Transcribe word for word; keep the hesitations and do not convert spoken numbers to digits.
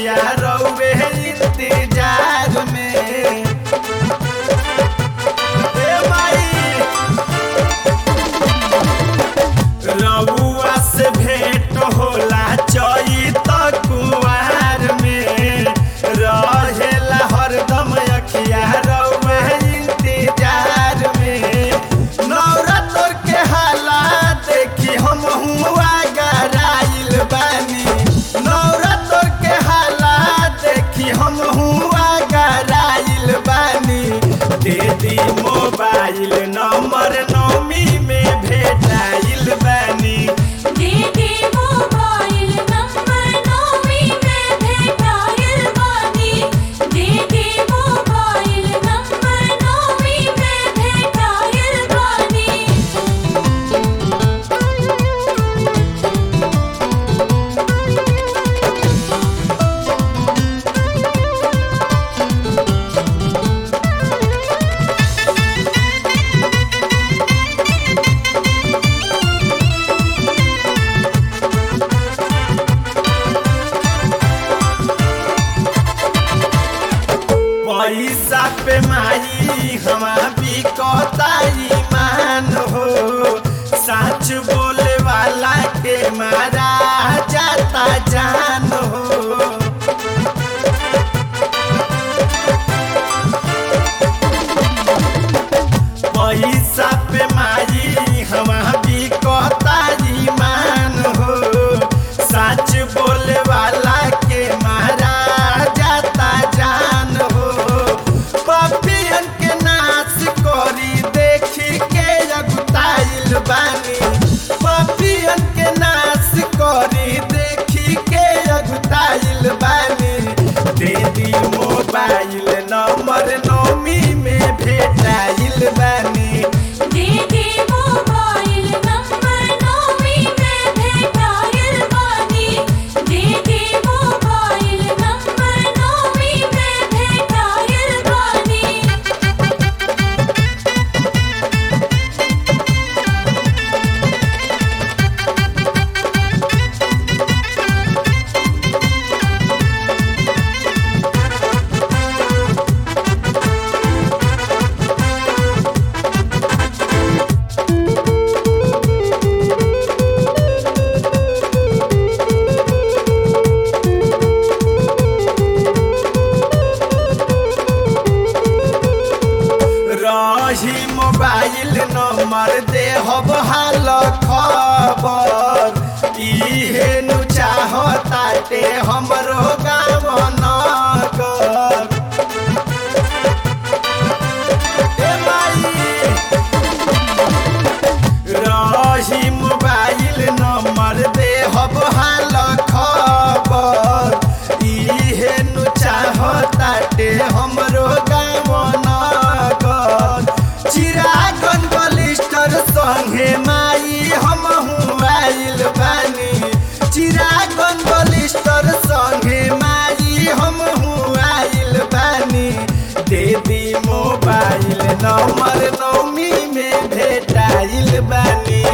अखिया रउवे इंतजार में। ए माई रउआ से भेंट होला चैत कुंवार में, रहेला हरदम अखिया रउवे इंतजार में। नवरात्र के हाला देखी हम हुआ गराइल बानी, नवरात्र के हाला देखी हम हुआ गराइल बानी। दे दी मोबाइल नंबर नौमी में भेटाइल बानी। दीदी मोबाइल नंबर नौमी में भेटाइल बानी। दीदी मोबाइल नंबर नौमी में भेटाइल बानी। पैसा पे माई हमा बिकता ईमान हो, सच बोले वाला के मारा जाता जान हो। पैसा पे माई हमा बिकता ईमान हो, सच बोले वाला के मारा जाता जान हो। पापियन के नाश करी देखी के अगुताइल बानी, पापियन के नाश करी देखी के अगुताइल बानी। दे दी मोबाइल नंबर नौमी में भेटाइल बानी। दीदी मोबाइल नंबर नौमी में भेटाइल बानी। दीदी मोबाइल नंबर नौमी में भेटाइल बानी। रही मोबाइल नंबर देहब हाल खबर, इहे नु चाहताटे हमरो गाँव नगर। ए माई रही मोबाइल नंबर देहब हाल खबर, इहे नु चाहताटे हमरो गाँव नगर। चिरागन बलिस्टर संगे माई हम आइल बानी, चिरागन बलिस्टर संगे माई हम आइल बानी। दे दी मोबाइल नंबर नौमी में भेटाइल बानी।